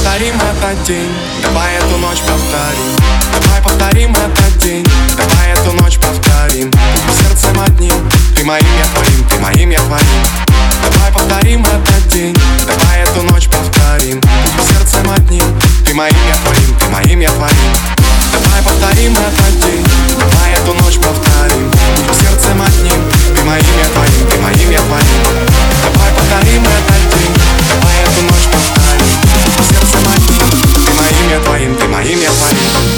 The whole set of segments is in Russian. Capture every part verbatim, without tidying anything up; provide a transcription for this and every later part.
повторим этот день, давай эту ночь повторим. Давай повторим этот день, давай эту ночь повторим. Сердцем одним, ты моим, я твоим, ты моим, я твоим. Давай повторим этот день, давай эту ночь повторим. Сердцем одним, ты моим, я твоим, ты моим, я твоим. Давай повторим этот день, давай эту ночь повторим. Сердцем одним, ты моим, я твоим, ты моим, я твоим. Давай повторим этот день, давай эту ночь повторим. Сердцем одним, ты моим, я твоим, ты моим, я твоим.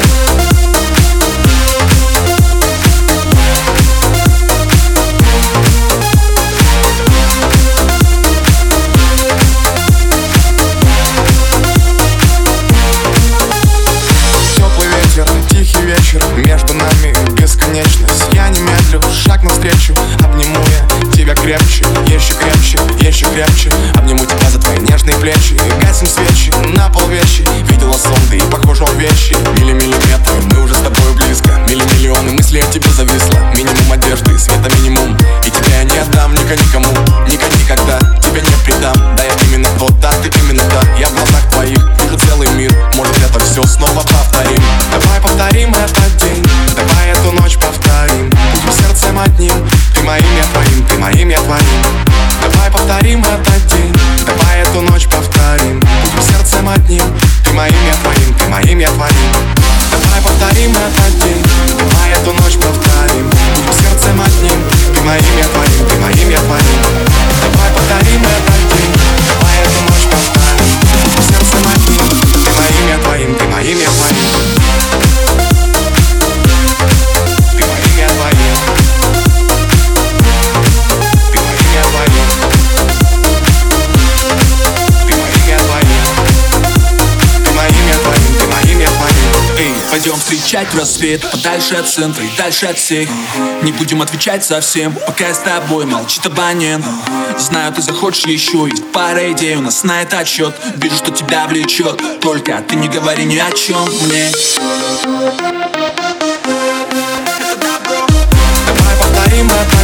Тихий вечер, между нами бесконечность. Я не медлю, шаг навстречу. Обниму я тебя крепче, еще крепче, еще крепче. Обниму тебя за твои нежные плечи. Гасим свечи, на пол вещи. Видела сон, ты и похожа в вещи. Мили-миллиметры, мы уже с тобой близко. Мили-миллионы мыслей от тебя зависло. Минимум одежды, света минимум. И тебя я не отдам никому, никогда тебя не предам. Да я именно тот, да, ты именно та. Я в глазах твоих вижу целый мир. Может это все снова повторим. Давай повторим этот день, давай эту ночь повторим. Сердцем одним, ты моим, я твоим, ты моим, я твоим. Давай повторим этот день, давай эту ночь повторим. Сердцем одним, ты моим, я твоим, ты моим, я твоим. Давай повторим этот день, давай эту ночь повторим. Сердцем одним, ты моим, я твоим, ты моим, я твоим. Давай повторим этот день, давай эту ночь повторим. Сердцем одним, ты моим, я твоим, ты моим, я твоим. Пойдем встречать рассвет, подальше от центра и дальше от всех. Не будем отвечать совсем, пока я с тобой, молчит абонент. Знаю, ты захочешь еще, есть пара идей, у нас на это отсчет. Вижу, что тебя влечет, только ты не говори ни о чем мне. Давай повторим это.